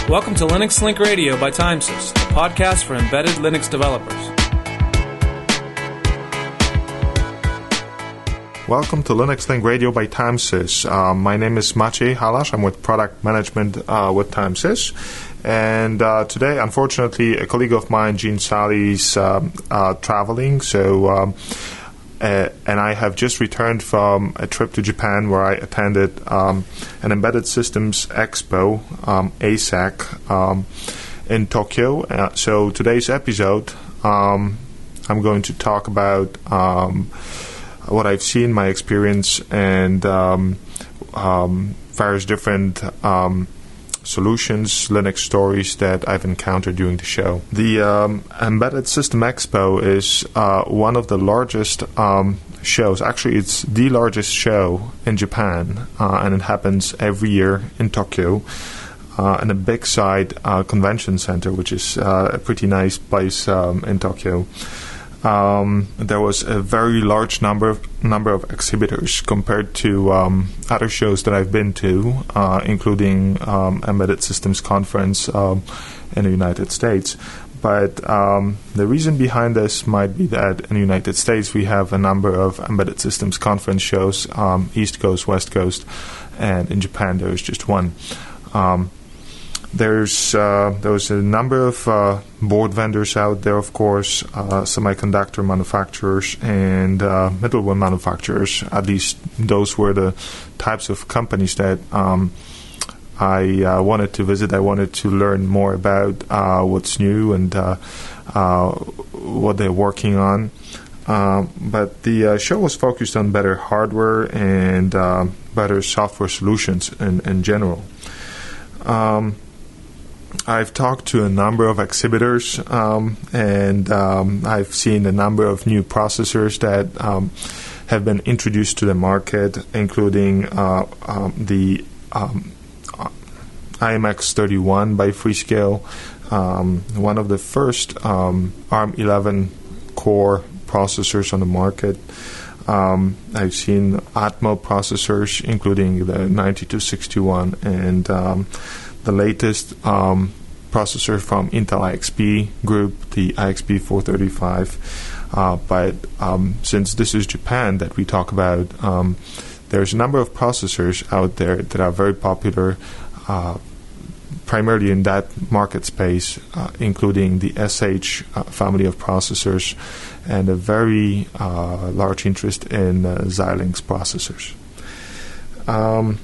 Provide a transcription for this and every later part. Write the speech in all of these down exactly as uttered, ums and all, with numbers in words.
Welcome to Linux Link Radio by Timesys, a podcast for embedded Linux developers. Welcome to Linux Link Radio by Timesys. Uh, my name is Maciej Halasz. I'm with Product Management uh, with Timesys. And uh, today, unfortunately, a colleague of mine, Gene Sally, is um, uh, traveling. So, um, uh, and I have just returned from a trip to Japan where I attended um, an Embedded Systems Expo, um, A S E C, um, in Tokyo. Uh, so today's episode, um, I'm going to talk about Um, what I've seen, my experience, and um, um, various different um, solutions, Linux stories that I've encountered during the show. The um, Embedded System Expo is uh, one of the largest um, shows. Actually, it's the largest show in Japan, uh, and it happens every year in Tokyo. Uh, in a big side uh, convention center, which is uh, a pretty nice place um, in Tokyo. Um, there was a very large number of, number of exhibitors compared to um, other shows that I've been to, uh, including um, Embedded Systems Conference um, in the United States. But um, the reason behind this might be that in the United States we have a number of Embedded Systems Conference shows, um, East Coast, West Coast, and in Japan there is just one. Um, There's uh, there's a number of uh, board vendors out there, of course, uh, semiconductor manufacturers and uh, middleware manufacturers. At least those were the types of companies that um, I uh, wanted to visit. I wanted to learn more about uh, what's new and uh, uh, what they're working on. Uh, but the uh, show was focused on better hardware and uh, better software solutions in, in general. Um, I've talked to a number of exhibitors, um, and um, I've seen a number of new processors that um, have been introduced to the market, including uh, um, the um, I M X thirty-one by Freescale, um, one of the first um, ARM eleven core processors on the market. Um, I've seen Atmo processors, including the ninety-two sixty-one, and um, the latest um, processor from Intel I X P group, the I X P four thirty-five. Uh, but um, since this is Japan that we talk about, um, there's a number of processors out there that are very popular, uh, primarily in that market space, uh, including the S H uh, family of processors and a very uh, large interest in uh, Xilinx processors. Um,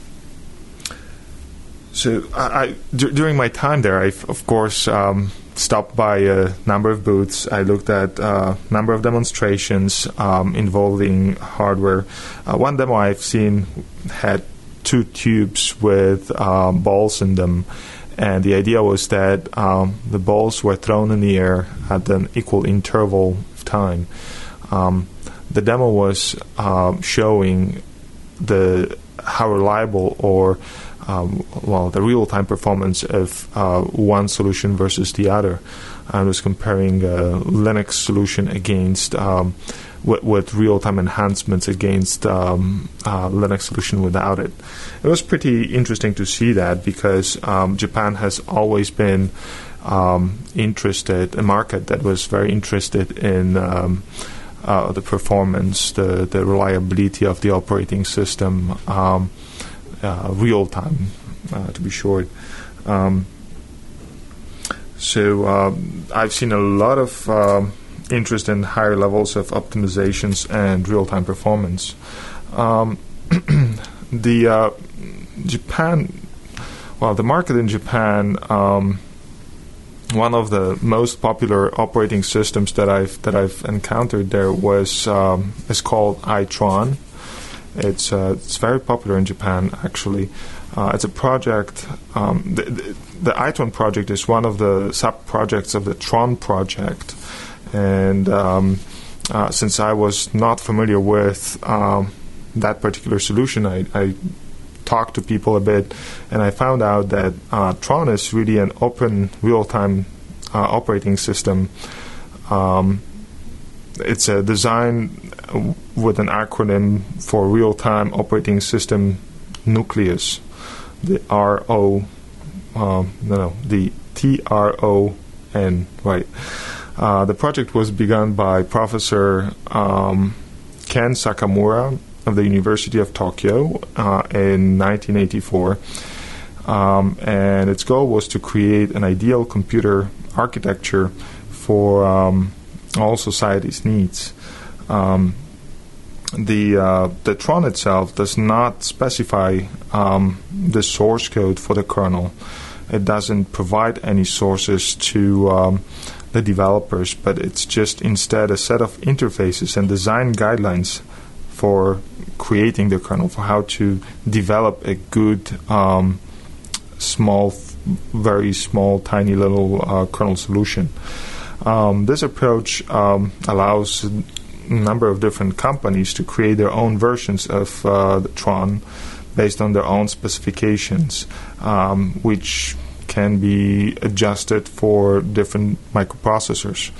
So I, I, d- during my time there, I, of course, um, stopped by a number of booths. I looked at a uh, number of demonstrations um, involving hardware. Uh, one demo I've seen had two tubes with um, balls in them, and the idea was that um, the balls were thrown in the air at an equal interval of time. Um, the demo was um, showing the how reliable or Um, well, the real-time performance of uh, one solution versus the other. I was comparing a Linux solution against um, with, with real-time enhancements against um, uh, Linux solution without it. It was pretty interesting to see that because um, Japan has always been um, interested, a market that was very interested in um, uh, the performance, the, the reliability of the operating system. Um, Uh, real time, uh, to be short. Um, so um, I've seen a lot of um, interest in higher levels of optimizations and real time performance. Um, the uh, Japan, well, the market in Japan. Um, one of the most popular operating systems that I've that I've encountered there was um, is called iTron. It's uh, it's very popular in Japan, actually. Uh, it's a project. Um, the, the, the iTron project is one of the sub-projects of the Tron project. And um, uh, since I was not familiar with um, that particular solution, I, I talked to people a bit, and I found out that uh, Tron is really an open real-time uh, operating system. Um, it's a design with an acronym for Real-Time Operating System Nucleus, the R O um, no, no, the T R O N, right. Uh, the project was begun by Professor um, Ken Sakamura of the University of Tokyo uh, in nineteen eighty-four. Um, and its goal was to create an ideal computer architecture for um, all society's needs. Um, the uh, the Tron itself does not specify um, the source code for the kernel. It doesn't provide any sources to um, the developers, but it's just instead a set of interfaces and design guidelines for creating the kernel, for how to develop a good, um, small, f- very small, tiny little uh, kernel solution. Um, this approach um, allows a number of different companies to create their own versions of uh, the Tron based on their own specifications, um, which can be adjusted for different microprocessors.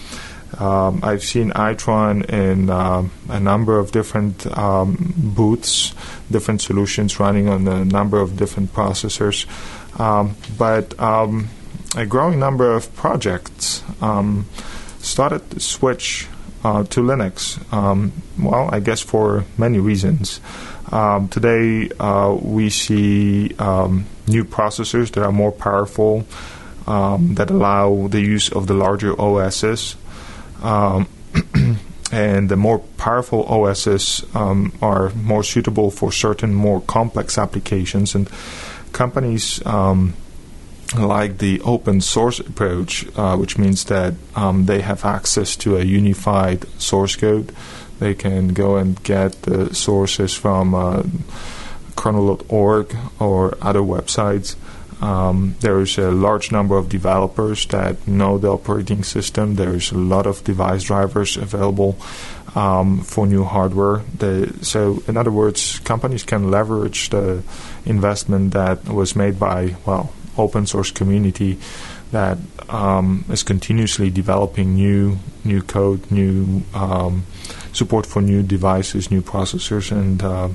Um, I've seen iTron in uh, a number of different um, booths, different solutions running on a number of different processors, um, but um, a growing number of projects um, started to switch uh, to Linux. Um, well, I guess for many reasons. Um, today, uh, we see um, new processors that are more powerful, um, that allow the use of the larger O Ss. Um, and the more powerful O Ss um, are more suitable for certain more complex applications. And companies um, like the open source approach, uh, which means that um, they have access to a unified source code. They can go and get the sources from uh, kernel dot org or other websites. Um, there is a large number of developers that know the operating system. There is a lot of device drivers available um, for new hardware. The, so, in other words, companies can leverage the investment that was made by, well, open source community that um, is continuously developing new new code, new um, support for new devices, new processors, and uh,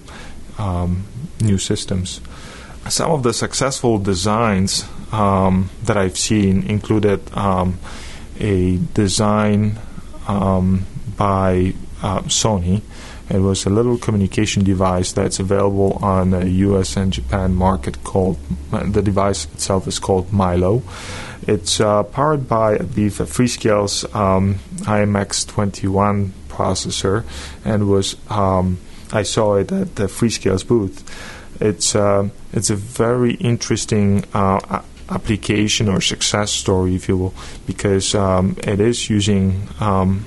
um, new systems. Some of the successful designs um, that I've seen included um, a design um, by uh, Sony. It was a little communication device that's available on the U S and Japan market called, uh, the device itself is called Milo. It's uh, powered by, I believe, a Freescale's um, I M X twenty-one processor, and was um, I saw it at the Freescale's booth. It's uh, it's a very interesting uh, a- application or success story, if you will, because um, it is using um,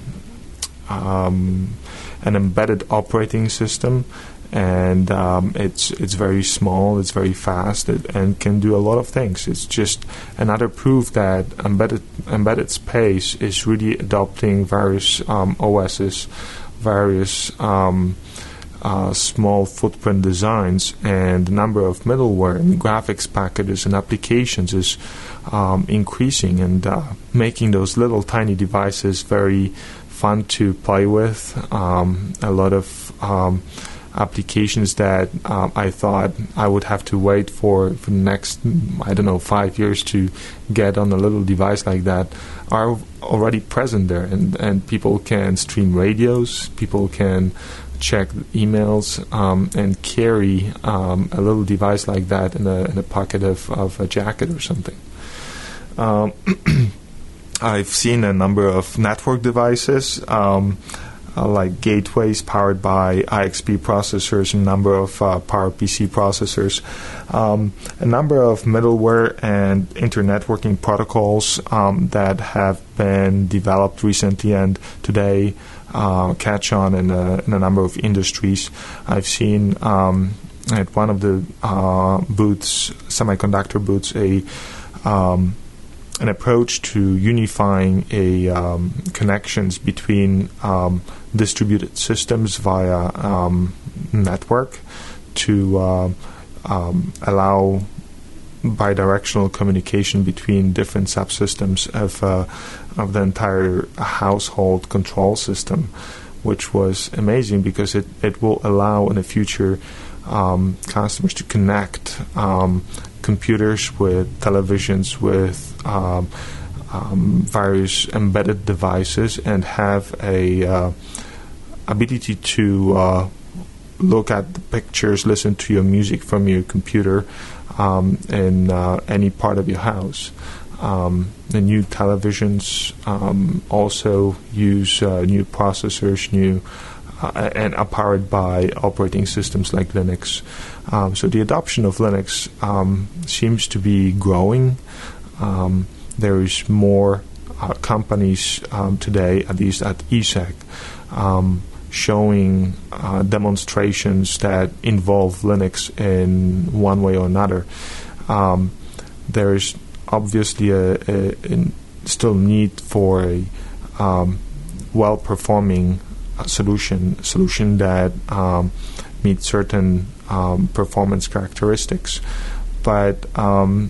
um, an embedded operating system, and um, it's it's very small, it's very fast, it, and can do a lot of things. It's just another proof that embedded embedded space is really adopting various um, O Ss, various um, Uh, small footprint designs, and the number of middleware and graphics packages and applications is um, increasing, and uh, making those little tiny devices very fun to play with. Um, a lot of um, applications that um, I thought I would have to wait for for the next, I don't know, five years to get on a little device like that are already present there, and, and people can stream radios, people can check emails, um, and carry um, a little device like that in a, in a pocket of, of a jacket or something. Um, I've seen a number of network devices, um, uh, like gateways powered by I X P processors, a number of uh, PowerPC processors, um, a number of middleware and internetworking protocols um, that have been developed recently and today Uh, catch on in a, in a number of industries. I've seen um, at one of the uh, booths, semiconductor booths, a um, an approach to unifying a um, connections between um, distributed systems via um, network to uh, um, allow bidirectional communication between different subsystems of uh, of the entire household control system, which was amazing because it, it will allow in the future um, customers to connect um, computers with televisions, with um, um, various embedded devices, and have a uh, ability to uh, look at the pictures, listen to your music from your computer um, in uh, any part of your house. Um, the new televisions um, also use uh, new processors, new uh, and are powered by operating systems like Linux. Um, so the adoption of Linux um, seems to be growing. Um, there is more uh, companies um, today, at least at E S E C, um, showing uh, demonstrations that involve Linux in one way or another. Um, there is obviously a, a, a still need for a um, well-performing uh, solution, solution that um, meets certain um, performance characteristics. But um,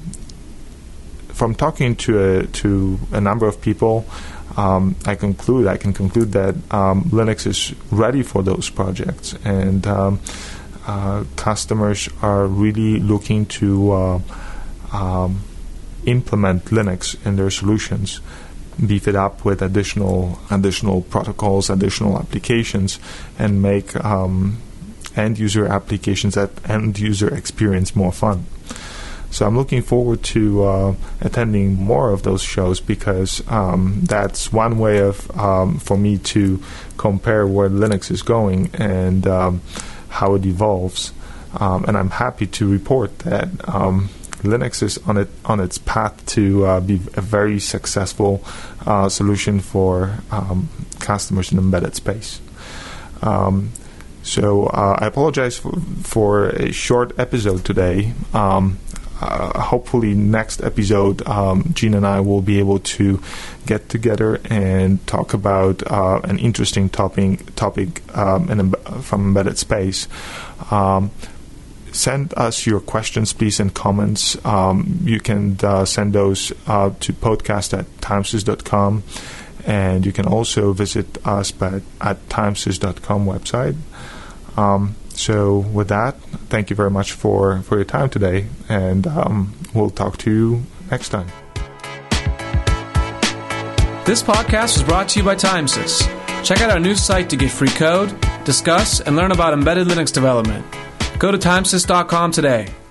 from talking to a, to a number of people, um, I conclude I can conclude that um, Linux is ready for those projects, and um, uh, customers are really looking to uh, um, implement Linux in their solutions, beef it up with additional additional protocols, additional applications, and make um, end user applications, that end user experience more fun. So I'm looking forward to uh, attending more of those shows, because um, that's one way of um, for me to compare where Linux is going and um, how it evolves. Um, and I'm happy to report that um, Linux is on it on its path to uh, be a very successful uh, solution for um, customers in embedded space. Um, so uh, I apologize for, for a short episode today. Um, uh, hopefully next episode, um, Gene and I will be able to get together and talk about uh, an interesting topic, topic um, in, from embedded space. Um, Send us your questions, please, and comments. Um, you can uh, send those uh, to podcast at timesys dot com, and you can also visit us by, at timesys dot com website. Um, so with that, thank you very much for, for your time today, and um, we'll talk to you next time. This podcast was brought to you by Timesys. Check out our new site to get free code, discuss, and learn about embedded Linux development. Go to timesys dot com today.